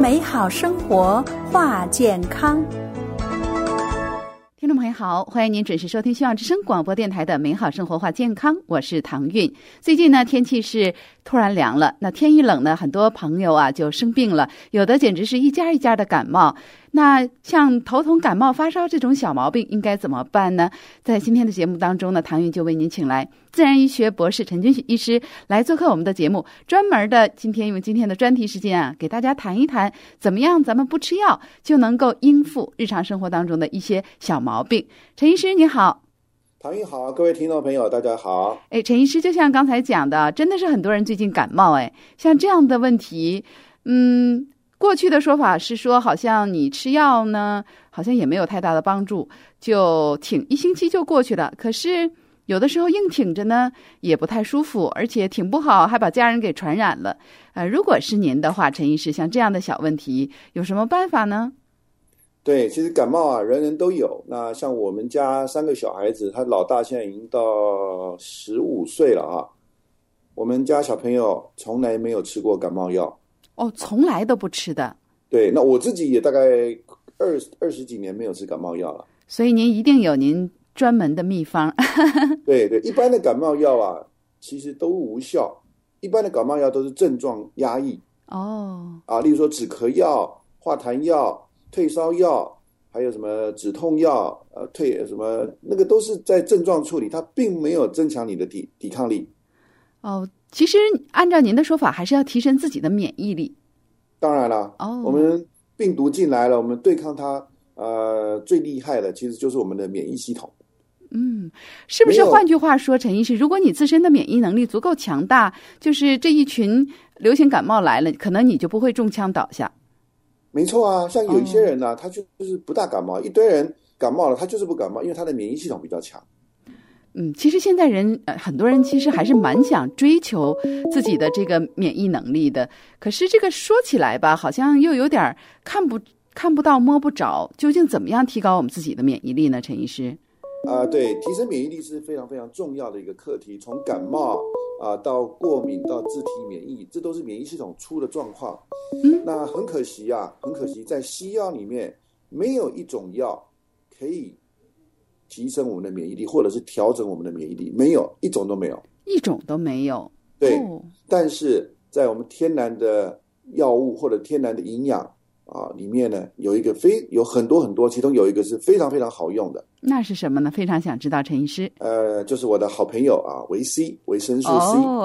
美好生活话健康。 听众朋友好，欢迎您准时收听希望之声广播电台的美好生活话健康，我是唐韵。最近呢，天气是突然凉了，那天一冷呢，很多朋友啊就生病了，有的简直是一家一家的感冒。那像头痛、感冒、发烧这种小毛病应该怎么办呢？在今天的节目当中呢，唐韵就为您请来自然医学博士陈君许医师来做客我们的节目，专门的用今天的专题时间啊，给大家谈一谈怎么样咱们不吃药就能够应付日常生活当中的一些小毛病。陈医师你好。 唐韵好，各位听众朋友大家好。 陈医师，就像刚才讲的，真的是很多人最近感冒，像这样的问题，过去的说法是说，好像你吃药呢，好像也没有太大的帮助，就挺一星期就过去了。可是有的时候硬挺着呢，也不太舒服，而且挺不好，还把家人给传染了。如果是您的话，陈医师，像这样的小问题，有什么办法呢？ 对，其实感冒啊，人人都有。那像我们家3个小孩子，他老大现在已经到15岁了啊。我们家小朋友从来没有吃过感冒药。 哦，从来都不吃的。 对，那我自己也大概20几年没有吃感冒药了。 所以您一定有您专门的秘方。 对对，一般的感冒药啊，其实都无效。一般的感冒药都是症状压抑。例如说止咳药、化痰药、退烧药，还有什么止痛药，什么那个都是在症状处理，它并没有增强你的抵抗力。 其实按照您的说法，还是要提升自己的免疫力。 当然了，我们病毒进来了，我们对抗它，最厉害的其实就是我们的免疫系统。 是不是换句话说，陈医师，如果你自身的免疫能力足够强大，就是这一群流行感冒来了，可能你就不会中枪倒下。 没错啊，像有一些人呢，他就是不大感冒，一堆人感冒了，他就是不感冒，因为他的免疫系统比较强。 其实现在很多人其实还是蛮想追求自己的这个免疫能力的，可是这个说起来吧，好像又有点看不到摸不着，究竟怎么样提高我们自己的免疫力呢？陈医师？ 对，提升免疫力是非常非常重要的一个课题，从感冒到过敏到自体免疫，这都是免疫系统出的状况。那很可惜在西药里面没有一种药可以提升我们的免疫力，或者是调整我们的免疫力，没有一种都没有， 一种都没有。 对，但是在我们天然的药物或者天然的营养里面呢，有很多很多，其中有一个是非常非常好用的。 那是什么呢？非常想知道，陈医师。 就是我的好朋友维 C， 维生素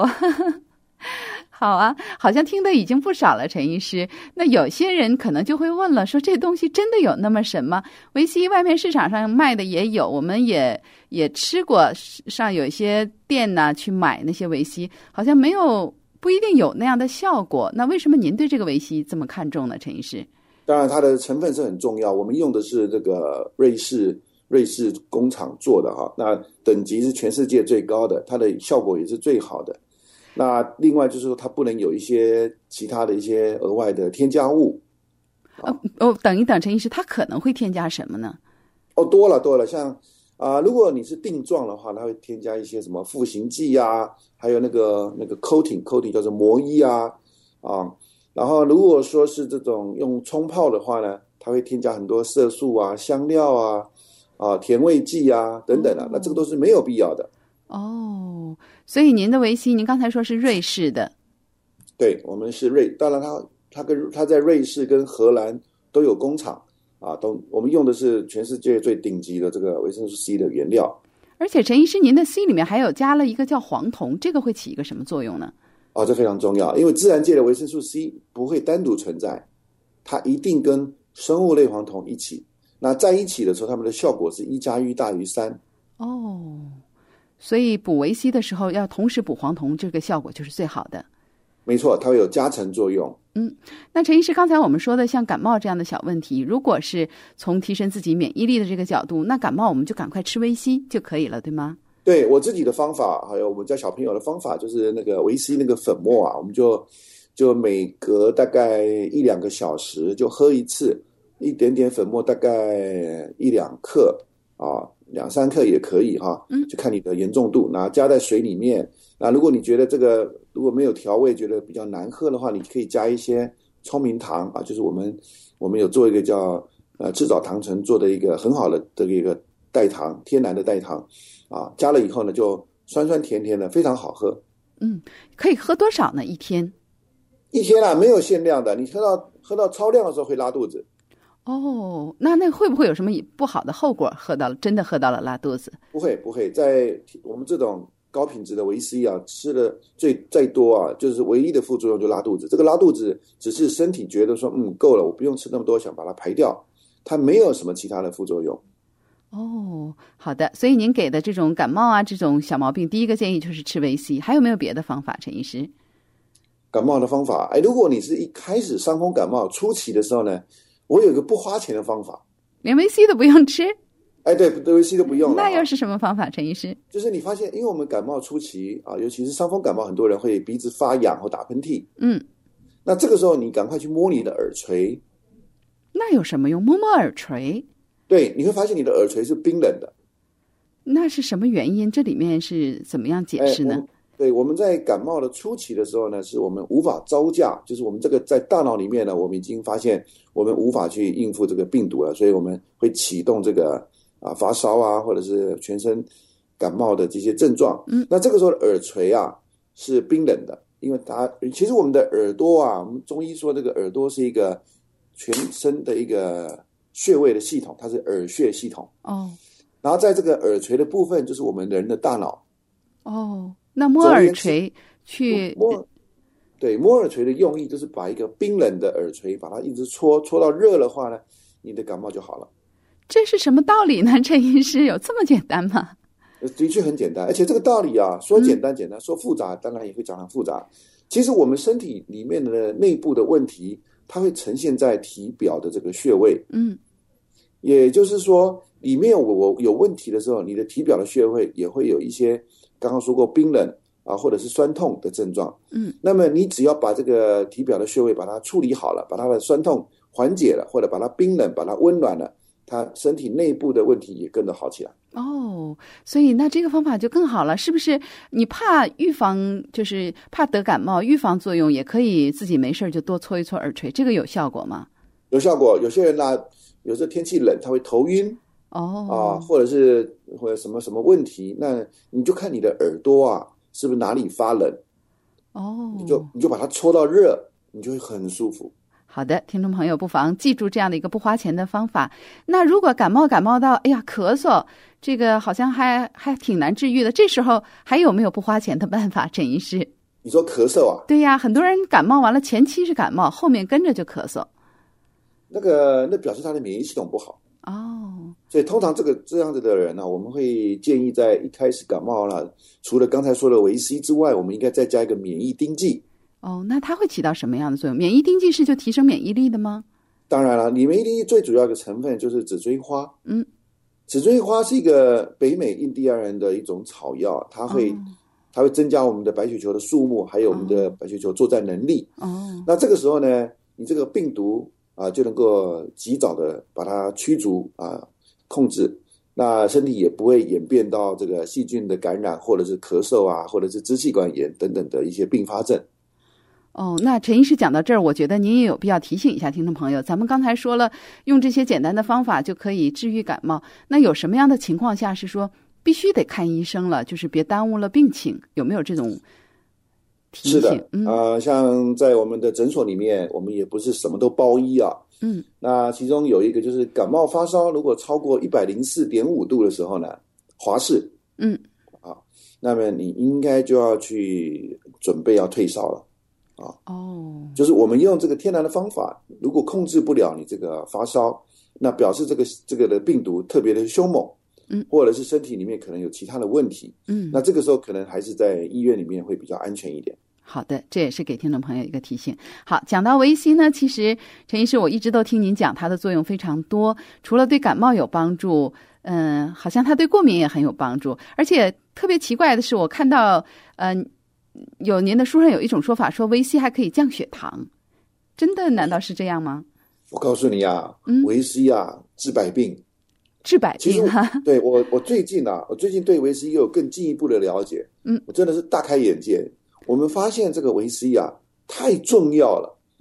C。 好啊，好像听的已经不少了，陈医师。那有些人可能就会问了，说这东西真的有那么神吗？维 C 外面市场上卖的也有，我们也吃过，上有一些店呢去买那些维 C，好像不一定有那样的效果。那为什么您对这个维 C 这么看重呢，陈医师？ 当然它的成分是很重要，我们用的是这个瑞士工厂做的那等级是全世界最高的，它的效果也是最好的。那另外就是说它不能有一些其他的一些额外的添加物。 等一等，陈医师，它可能会添加什么呢？ 多了，像如果你是定状的话，它会添加一些什么赋形剂还有那个 coating 叫做膜衣然后如果说是这种用冲泡的话呢，它会添加很多色素香料甜味剂等等那这个都是没有必要的。 所以您的维 C， 您刚才说是瑞士的。 对，我们是当然它在瑞士跟荷兰都有工厂我们用的是全世界最顶级的这个维生素 C 的原料。 而且陈医师，您的 C 里面还有加了一个叫黄酮，这个会起一个什么作用呢？ 这非常重要，因为自然界的维生素 C 不会单独存在，它一定跟生物类黄酮一起。那在一起的时候，它们的效果是1+1大于3。 所以补维 C 的时候要同时补黄酮，这个效果就是最好的。 没错，它会有加成作用。 那陈医师，刚才我们说的像感冒这样的小问题，如果是从提升自己免疫力的这个角度，那感冒我们就赶快吃维 C 就可以了，对吗？ 对，我自己的方法，还有我们家小朋友的方法，就是那个维 C 那个粉末我们就每隔大概1-2个小时就喝一次，一点点粉末，大概1-2克2-3克也可以就看你的严重度，然后加在水里面。那如果你觉得这个如果没有调味，觉得比较难喝的话，你可以加一些聪明糖啊，就是我们有做一个叫赤藻糖醇做的一个很好的一个代糖，天然的代糖啊，加了以后呢就酸酸甜甜的，非常好喝。 可以喝多少呢？一天啊，没有限量的，你喝到超量的时候会拉肚子。 哦，那会不会有什么不好的后果？真的喝到了拉肚子？不会，在我们这种高品质的维 C 啊，吃的再多啊，就是唯一的副作用就拉肚子。这个拉肚子只是身体觉得说够了，我不用吃那么多，想把它排掉，它没有什么其他的副作用。 哦，好的。所以您给的这种感冒啊这种小毛病，第一个建议就是吃维 C， 还有没有别的方法，陈医师？ 感冒的方法，如果你是一开始伤风感冒初期的时候呢，我有一个不花钱的方法， 连维 C 都不用吃。 对，维 C 都不用了。 那又是什么方法，陈医师？ 就是你发现，因为我们感冒初期啊，尤其是伤风感冒，很多人会鼻子发痒或打喷嚏。那这个时候你赶快去摸你的耳垂。 那有什么用？摸摸耳垂？ 对，你会发现你的耳垂是冰冷的。 那是什么原因？这里面是怎么样解释呢？ 对，我们在感冒的初期的时候呢，是我们无法招架，就是我们这个在大脑里面呢，我们已经发现我们无法去应付这个病毒了，所以我们会启动这个发烧啊，或者是全身感冒的这些症状。那这个时候的耳垂啊是冰冷的，因为其实我们的耳朵啊，我们中医说这个耳朵是一个全身的一个穴位的系统，它是耳穴系统。然后在这个耳垂的部分就是我们人的大脑。 那摸耳垂去摸耳垂的用意就是把一个冰冷的耳垂把它一直搓到热的话呢，你的感冒就好了。 这是什么道理呢？陈医师，有这么简单吗？ 的确很简单，而且这个道理啊，说简单，说复杂当然也会讲很复杂。其实我们身体里面的内部的问题，它会呈现在体表的这个穴位。也就是说里面我有问题的时候，你的体表的穴位也会有一些刚刚说过冰冷啊，或者是酸痛的症状。那么你只要把这个体表的穴位把它处理好了，把它的酸痛缓解了，或者把它冰冷把它温暖了，它身体内部的问题也跟着好起来。 所以那这个方法就更好了，是不是？你怕预防，就是怕得感冒，预防作用也可以自己没事就多搓一搓耳垂，这个有效果吗？ 有效果。有些人呢，有时候天气冷他会头晕或者什么问题，那你就看你的耳朵啊是不是哪里发冷你就把它搓到热，你就会很舒服。 好的，听众朋友不妨记住这样的一个不花钱的方法。那如果感冒到咳嗽，这个好像还挺难治愈的，这时候还有没有不花钱的办法，陈医师？ 你说咳嗽啊？ 对呀，很多人感冒完了前期是感冒，后面跟着就咳嗽。 那表示他的免疫系统不好。所以通常这样子的人呢，我们会建议在一开始感冒了，除了刚才说的维 C 之外，我们应该再加一个免疫丁剂。 那它会起到什么样的作用？免疫丁剂是就提升免疫力的吗？ 当然了，免疫丁剂最主要的成分就是紫锥花。紫锥花是一个北美印第安人的一种草药，它会增加我们的白血球的数目，还有我们的白血球作战能力。那这个时候呢，你这个病毒就能够及早的把它驱逐控制，那身体也不会演变到这个细菌的感染，或者是咳嗽或者是支气管炎等等的一些并发症。 那陈医师讲到这儿，我觉得您也有必要提醒一下听众朋友，咱们刚才说了用这些简单的方法就可以治愈感冒，那有什么样的情况下是说必须得看医生了，就是别耽误了病情，有没有这种提醒？ 是的，像在我们的诊所里面，我们也不是什么都包医啊。那其中有一个就是感冒发烧如果超过 104.5 度的时候呢，华氏那么你应该就要去准备要退烧了。就是我们用这个天然的方法，如果控制不了你这个发烧，那表示这个的病毒特别的凶猛，或者是身体里面可能有其他的问题，那这个时候可能还是在医院里面会比较安全一点。 好的，这也是给听众朋友一个提醒。好，讲到维 C 呢，其实陈医师我一直都听您讲它的作用非常多，除了对感冒有帮助，好像它对过敏也很有帮助，而且特别奇怪的是，我看到有您的书上有一种说法，说维 C 还可以降血糖，真的难道是这样吗？ 我告诉你维 C 治百病。 治百病对，我最近对维 C 又有更进一步的了解。我真的是大开眼界。我们发现这个维 C 太重要了。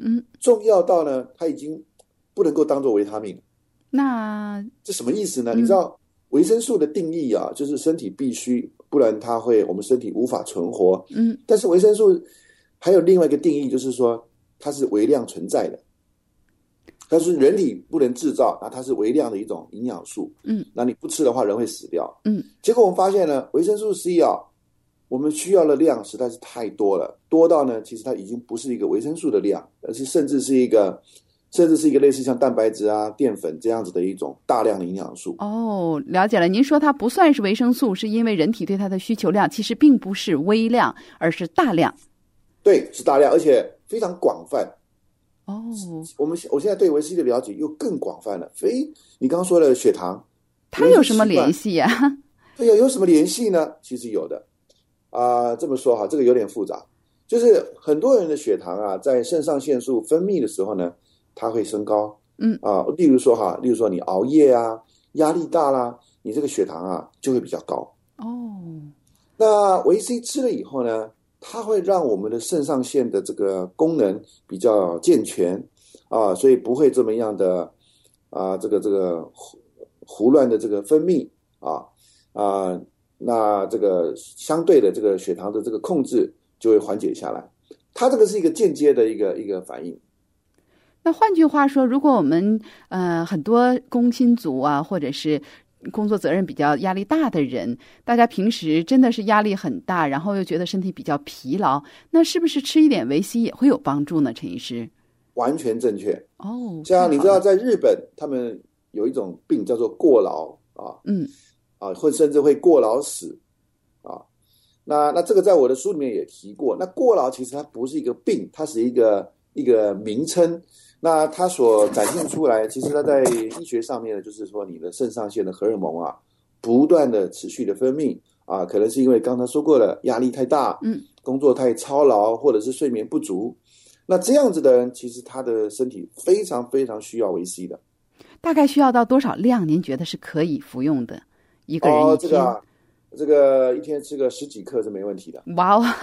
重要到呢它已经不能够当做维他命。 那这什么意思呢？你知道维生素的定义啊，就是身体必须，不然我们身体无法存活。但是维生素还有另外一个定义，就是说它是微量存在的，但是人体不能制造，那它是微量的一种营养素。那你不吃的话，人会死掉。结果我们发现呢，维生素 C 啊，我们需要的量实在是太多了，多到呢，其实它已经不是一个维生素的量，而是甚至是一个类似像蛋白质啊、淀粉这样子的一种大量的营养素。 哦，了解了。您说它不算是维生素，是因为人体对它的需求量其实并不是微量，而是大量。 对，是大量，而且非常广泛。我现在对维 C 的了解又更广泛了。你刚刚说的血糖， 它有什么联系呀？ 对呀，有什么联系呢？其实有的。这么说哈，这个有点复杂。就是很多人的血糖啊，在肾上腺素分泌的时候呢，它会升高。例如说你熬夜啊，压力大啦，你这个血糖啊就会比较高。那维 C 吃了以后呢，它会让我们的肾上腺的这个功能比较健全所以不会这么样的这个胡乱的这个分泌那这个相对的这个血糖的这个控制就会缓解下来。它这个是一个间接的一个反应。 那换句话说，如果我们很多工薪族啊，或者是工作责任比较压力大的人，大家平时真的是压力很大，然后又觉得身体比较疲劳，那是不是吃一点维 C 也会有帮助呢？陈医师？ 完全正确。像你知道在日本他们有一种病叫做过劳或甚至会过劳死那这个在我的书里面也提过。那过劳其实它不是一个病，它是一个名称。那它所展现出来，其实它在医学上面呢，就是说你的肾上腺的荷尔蒙不断的持续的分泌可能是因为刚才说过了，压力太大，工作太操劳，或者是睡眠不足。那这样子的人，其实他的身体非常非常需要维 C 的。 大概需要到多少量？您觉得是可以服用的？一个人一天？ 这个一天吃个10几克是没问题的。 哇哦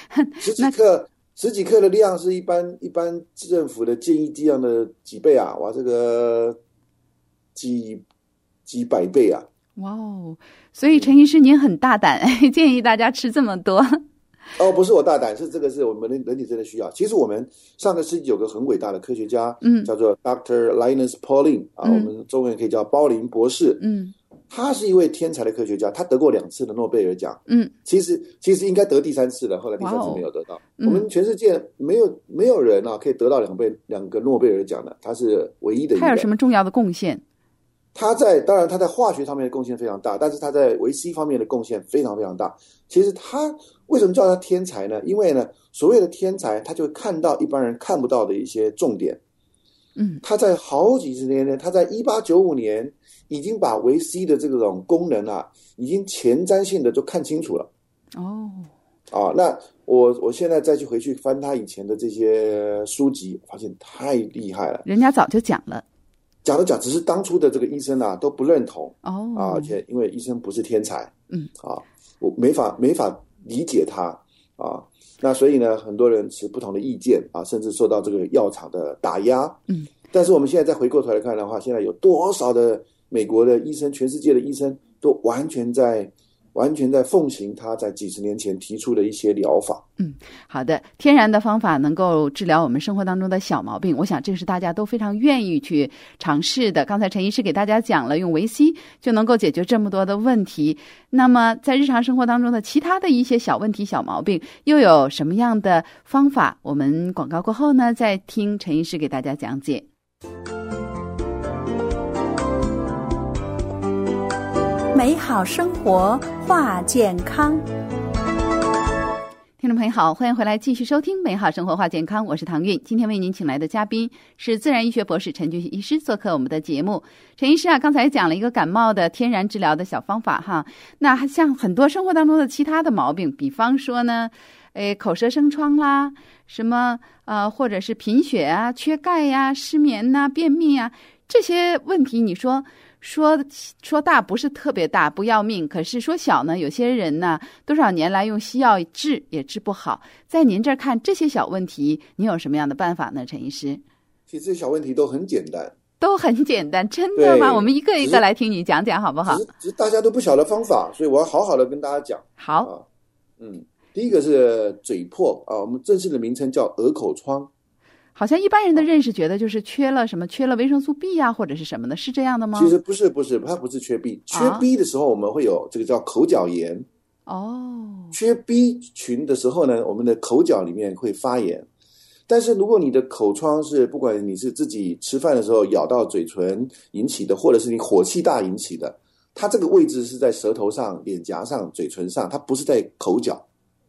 ，10几克的量是一般政府的建议剂量的几倍啊！哇，这个几百倍啊！ 哇哦！所以陈医师您很大胆，建议大家吃这么多。 不是我大胆，这个是我们人体真的需要。其实我们上个世纪有个很伟大的科学家，叫做 Dr. Linus Pauling 我们中文可以叫鲍林博士。他是一位天才的科学家，他得过2次的诺贝尔奖。其实应该得第3次了，后来第3次没有得到。我们全世界没有人可以得到两个诺贝尔奖的，他是唯一的一个。 他有什么重要的贡献？ 当然他在化学上面的贡献非常大，但是他在维 C 方面的贡献非常非常大。其实他为什么叫他天才呢？因为呢，所谓的天才，他就会看到一般人看不到的一些重点。他在好几十年呢，他在1895年已经把维 C 的这种功能已经前瞻性的就看清楚了。那我现在再回去翻他以前的这些书籍，发现太厉害了。 人家早就讲了， 只是当初的这个医生都不认同而且因为医生不是天才，我没法理解他那所以呢，很多人持不同的意见甚至受到这个药厂的打压。但是我们现在再回过头来看的话，现在有多少的美国的医生，全世界的医生都完全在奉行他在几十年前提出的一些疗法。 好的，天然的方法能够治疗我们生活当中的小毛病，我想这是大家都非常愿意去尝试的。刚才陈医师给大家讲了，用维 C 就能够解决这么多的问题。那么在日常生活当中的其他的一些小问题、小毛病，又有什么样的方法？我们广告过后呢，再听陈医师给大家讲解。 美好生活话健康。 听众朋友好，欢迎回来继续收听美好生活话健康，我是唐韵。今天为您请来的嘉宾是自然医学博士陈俊医师做客我们的节目。陈医师刚才讲了一个感冒的天然治疗的小方法那像很多生活当中的其他的毛病，比方说呢口舌生疮啦，什么或者是贫血缺钙失眠便秘这些问题，你说说大不是特别大，不要命，可是说小呢，有些人呢多少年来用西药治也治不好。在您这儿看这些小问题，您有什么样的办法呢，陈医师？ 其实这些小问题都很简单。 都很简单，真的吗？我们一个一个来听你讲讲好不好？ 只是大家都不晓得方法，所以我要好好的跟大家讲。 好， 第一个是嘴破啊，我们正式的名称叫鹅口疮。 好像一般人的认识觉得就是缺了维生素 B 啊，或者是什么的，是这样的吗？ 其实不是，它不是缺 B， 缺 B 的时候我们会有这个叫口角炎。缺 B 群的时候呢，我们的口角里面会发炎。但是如果你的口疮是不管你是自己吃饭的时候咬到嘴唇引起的，或者是你火气大引起的，它这个位置是在舌头上、脸颊上、嘴唇上，它不是在口角。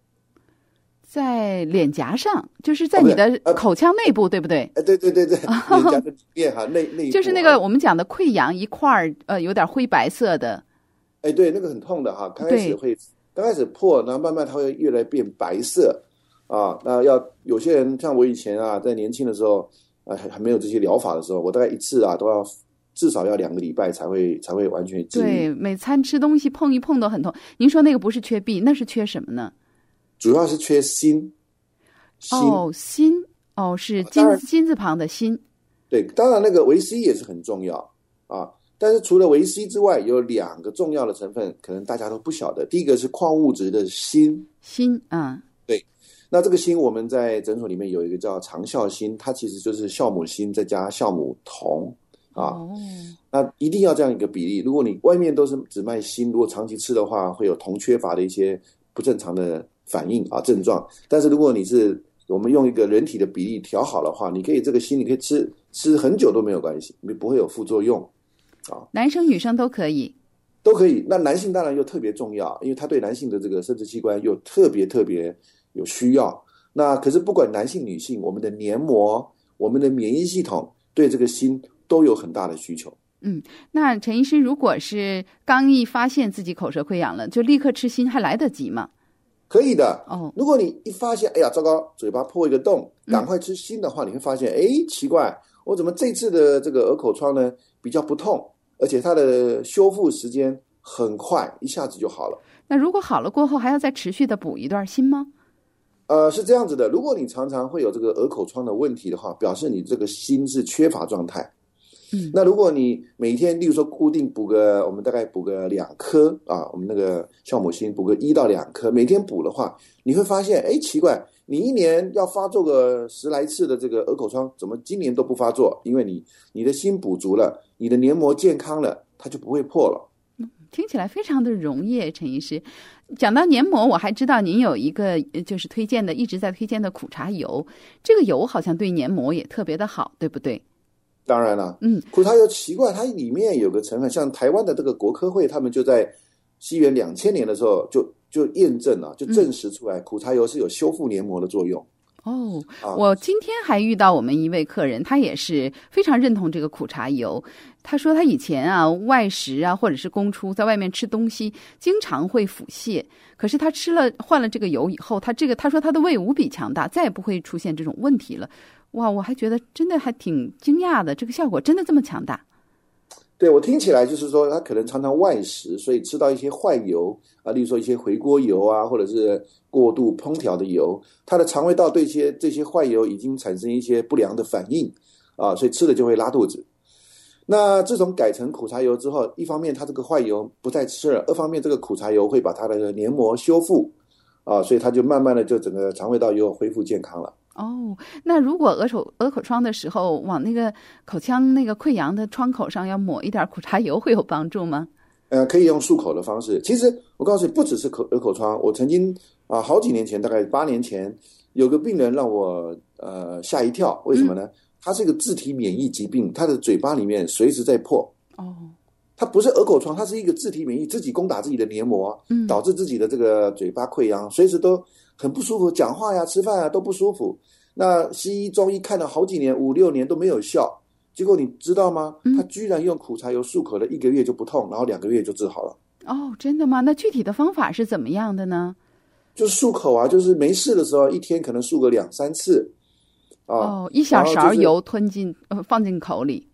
在脸颊上，就是在你的口腔内部，对不对？ 对，脸颊的面哈内部， 就是那个我们讲的溃疡一块有点灰白色的。 对，那个很痛的哈，刚开始破，然后慢慢它会越来变白色。那有些人像我以前在年轻的时候还没有这些疗法的时候，我大概一次都要至少要2个礼拜才会完全治愈。 对，每餐吃东西碰一碰都很痛。您说那个不是缺 B， 那是缺什么呢？ 主要是缺锌。 锌是金字旁的锌。对， 当然那个维 C 也是很重要但是除了维 C 之外，有2个重要的成分，可能大家都不晓得。第一个是矿物质的锌。对。那这个锌我们在诊所里面有一个叫长效锌，它其实就是酵母锌再加酵母酮那一定要这样一个比例。如果你外面都是只卖锌，如果长期吃的话，会有酮缺乏的一些不正常的反应症状。但是如果我们用一个人体的比例调好的话，你可以这个锌你可以吃很久都没有关系，你不会有副作用男生女生都可以。 那男性当然又特别重要，因为它对男性的这个生殖器官又特别有需要。那可是不管男性女性，我们的黏膜、我们的免疫系统对这个锌都有很大的需求。 那陈医师如果是刚一发现自己口舌溃疡了，就立刻吃锌还来得及吗？ 可以的。如果你一发现哎呀糟糕，嘴巴破一个洞，赶快吃锌的话，你会发现奇怪，我怎么这次的这个鹅口疮呢比较不痛，而且它的修复时间很快，一下子就好了。 那如果好了过后还要再持续的补一段锌吗？ 是这样子的，如果你常常会有这个鹅口疮的问题的话，表示你这个锌是缺乏状态。那如果你每天例如说固定我们大概补个2颗我们那个酵母锌补个1到2颗，每天补的话，你会发现奇怪，你一年要发作个10来次的这个鹅口疮，怎么今年都不发作？因为你的锌补足了，你的黏膜健康了，它就不会破了。 听起来非常的容易，陈医师。讲到黏膜，我还知道您有一个就是一直在推荐的苦茶油，这个油好像对黏膜也特别的好，对不对？ 当然了，苦茶油奇怪，它里面有个成分，像台湾的这个国科会，他们就在西元2000年的时候就验证了，就证实出来，苦茶油是有修复黏膜的作用。 我今天还遇到我们一位客人，他也是非常认同这个苦茶油。他说他以前外食或者是公出在外面吃东西经常会腹泻，可是他换了这个油以后，他说他的胃无比强大，再也不会出现这种问题了。哇，我还觉得真的还挺惊讶的，这个效果真的这么强大？ 对，我听起来就是说他可能常常外食，所以吃到一些坏油例如说一些回锅油或者是过度烹调的油，他的肠胃道对这些坏油已经产生一些不良的反应所以吃了就会拉肚子。那自从改成苦茶油之后，一方面他这个坏油不再吃了，二方面这个苦茶油会把他的黏膜修复所以他就慢慢的就整个肠胃道又恢复健康了。 那如果鹅口疮的时候往那个口腔那个溃疡的窗口上要抹一点苦茶油，会有帮助吗？ 可以用漱口的方式。其实我告诉你，不只是鹅口疮，我曾经好几年前，大概8年前，有个病人让我吓一跳。为什么呢？他是一个自体免疫疾病，他的嘴巴里面随时在破。它不是鹅口疮，它是一个自体免疫，自己攻打自己的黏膜，导致自己的这个嘴巴溃疡，随时都很不舒服，讲话吃饭都不舒服。那西医中医看了好几年，5、6年都没有效，结果你知道吗？他居然用苦茶油漱口了1个月就不痛，然后2个月就治好了。 真的吗？那具体的方法是怎么样的呢？ 就是漱口就是没事的时候，一天可能漱个2、3次 1小勺油放进口里。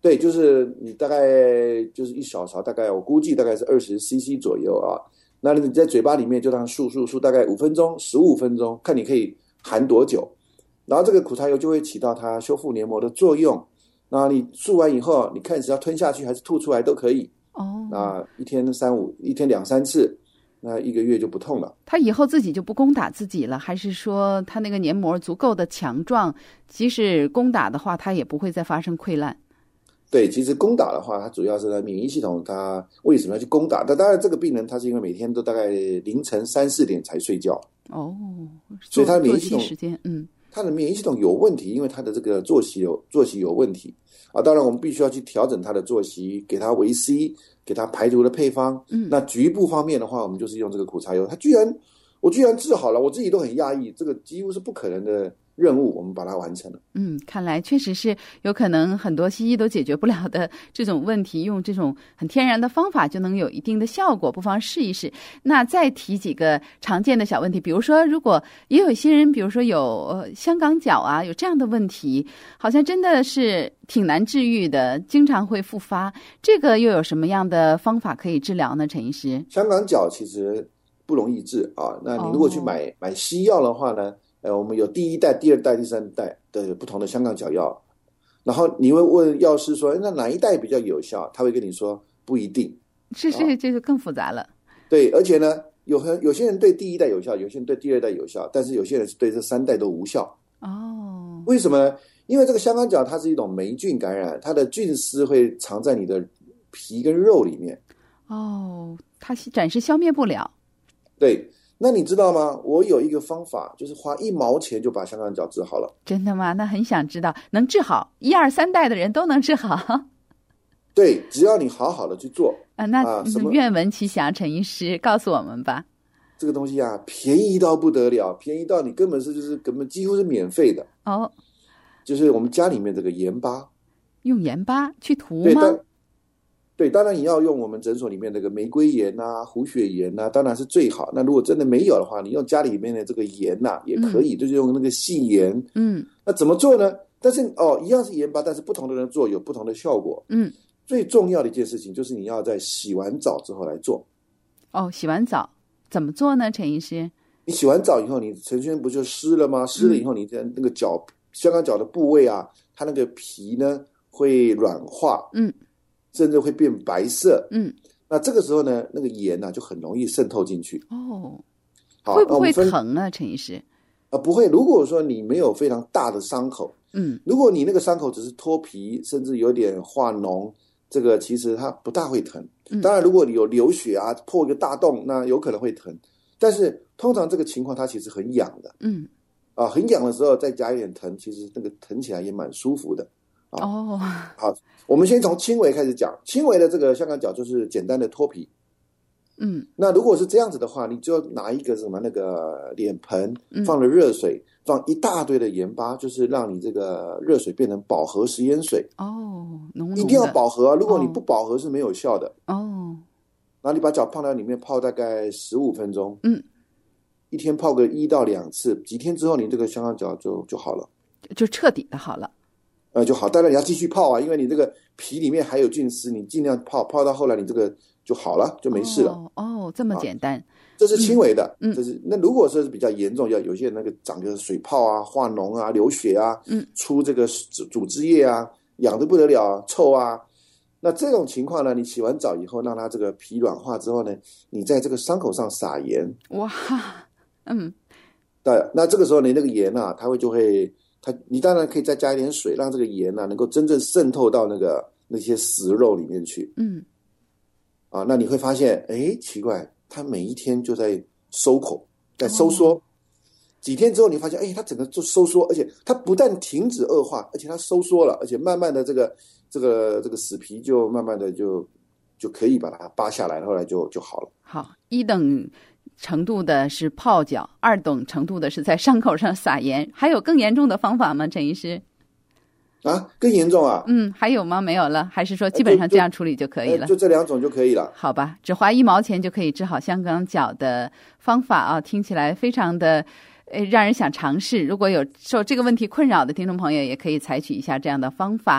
对，就是你大概就是一小勺，大概我估计大概是20cc 左右啊。那你在嘴巴里面就让漱大概5分钟、15分钟，看你可以含多久。然后这个苦茶油就会起到它修复黏膜的作用。那你漱完以后，你看是要吞下去还是吐出来都可以。那一天2、3次，那1个月就不痛了。 他以后自己就不攻打自己了，还是说他那个黏膜足够的强壮，即使攻打的话，他也不会再发生溃烂？ 对，其实攻打的话，它主要是它免疫系统，它为什么要去攻打？但当然，这个病人他是因为每天都大概凌晨3、4点才睡觉，所以他的免疫系统时间， 他的免疫系统有问题，因为他的这个作息有问题啊。当然，我们必须要去调整他的作息，给他维 C， 给他排毒的配方。那局部方面的话，我们就是用这个苦茶油。我居然治好了，我自己都很讶异，这个几乎是不可能的任务，我们把它完成了。 看来确实是有可能很多西医都解决不了的这种问题，用这种很天然的方法就能有一定的效果，不妨试一试。那再提几个常见的小问题，比如说如果也有一些人，比如说有香港脚啊，有这样的问题，好像真的是挺难治愈的，经常会复发，这个又有什么样的方法可以治疗呢？陈医师， 香港脚其实不容易治啊。那你如果去买西药的话呢，我们有第1代、第2代、第3代的不同的香港脚药，然后你会问药师说，那哪一代比较有效？他会跟你说不一定。 这就更复杂了。 对，而且呢，有些人对第1代有效，有些人对第2代有效，但是有些人是对这3代都无效。为什么呢？因为这个香港脚它是一种霉菌感染，它的菌丝会藏在你的皮跟肉里面。 它暂时消灭不了。 对。那你知道吗？我有一个方法，就是花1毛钱就把香港脚治好了。 真的吗？那很想知道，能治好1、2、3代的人都能治好？ 对，只要你好好的去做那愿闻其详，陈医师告诉我们吧。 这个东西啊，便宜到不得了，便宜到你根本几乎是免费的。就是我们家里面这个盐巴， 用盐巴去涂吗？ 对，当然你要用我们诊所里面那个玫瑰盐啊、胡雪盐啊，当然是最好。那如果真的没有的话，你用家里面的这个盐啊也可以，就是用那个细盐。那怎么做呢？但是一样是盐巴，但是不同的人做有不同的效果。最重要的一件事情就是你要在洗完澡之后来做。 洗完澡怎么做呢，陈医师？ 你洗完澡以后，你成圈不就湿了吗？湿了以后，你的那个香港脚的部位啊，它那个皮呢会软化。甚至会变白色。那这个时候呢，那个盐就很容易渗透进去。 会不会疼啊，陈医师？ 不会。如果说你没有非常大的伤口，如果你那个伤口只是脱皮，甚至有点化脓，这个其实它不大会疼。当然，如果你有流血啊，破一个大洞，那有可能会疼。但是通常这个情况它其实很痒的。很痒的时候再加一点疼，其实那个疼起来也蛮舒服的。好，我们先从轻微开始讲。轻微的这个香港脚就是简单的脱皮。那如果是这样子的话，你就拿一个那个脸盆，放了热水，放一大堆的盐巴，就是让你这个热水变成饱和食盐水。 浓的， 一定要饱和啊！如果你不饱和是没有效的。然后你把脚放在里面泡大概15分钟。一天泡个1到2次，几天之后你这个香港脚就好了， 就彻底的好了。 就好。当然你要继续泡啊，因为你这个皮里面还有菌丝，你尽量泡到后来你这个就好了，就没事了。 这么简单。 这是轻微的。那如果说是比较严重，有些人那个长个水泡啊、化脓啊、流血啊，出这个组织液啊，痒得不得了，臭啊。那这种情况呢，你洗完澡以后，让它这个皮软化之后呢，你在这个伤口上撒盐。对，那这个时候你那个盐啊，你当然可以再加一点水，让这个盐啊能够真正渗透到那些死肉里面去。那你会发现，奇怪，它每一天就在收口，在收缩。几天之后，你发现，它整个就收缩，而且它不但停止恶化，而且它收缩了，而且慢慢的这个死皮就慢慢的就可以把它扒下来，后来就好了。 好，1等程度的是泡脚，2等程度的是在伤口上撒盐，还有更严重的方法吗，陈医师？ 更严重啊？ 还有吗？没有了？还是说基本上这样处理就可以了？ 就这2种就可以了。 好吧，只花1毛钱就可以治好香港脚的方法啊，听起来非常的让人想尝试。如果有受这个问题困扰的听众朋友，也可以采取一下这样的方法。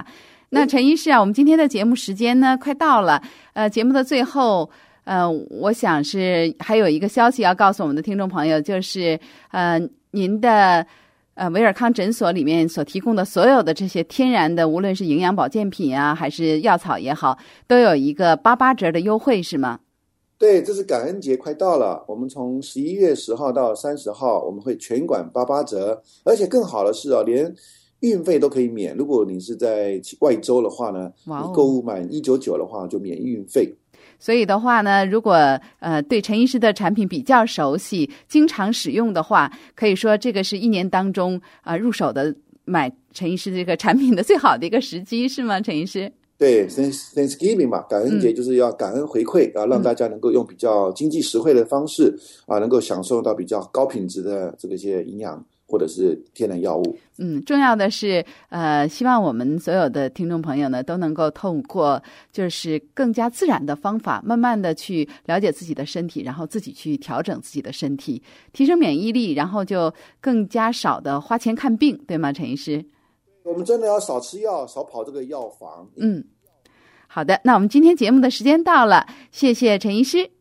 那陈医师啊，我们今天的节目时间呢快到了，节目的最后，我想是还有一个消息要告诉我们的听众朋友，就是您的维尔康诊所里面所提供的所有的这些天然的，无论是营养保健品啊，还是药草也好，都有一个88折的优惠，是吗？ 对，这是感恩节快到了，我们从11月10号到30号，我们会全馆88折，而且更好的是连运费都可以免。如果你是在外州的话呢，你购物满199的话就免运费。 所以的话呢，如果对陈医师的产品比较熟悉，经常使用的话，可以说这个是一年当中入手的买陈医师这个产品的最好的一个时机，是吗，陈医师？ 对 Thanksgiving 嘛，感恩节就是要感恩回馈让大家能够用比较经济实惠的方式能够享受到比较高品质的这些营养或者是天然药物。 重要的是希望我们所有的听众朋友呢都能够透过就是更加自然的方法，慢慢的去了解自己的身体，然后自己去调整自己的身体，提升免疫力，然后就更加少的花钱看病，对吗，陈医师？ 我们真的要少吃药，少跑这个药房。 好的，那我们今天节目的时间到了，谢谢陈医师。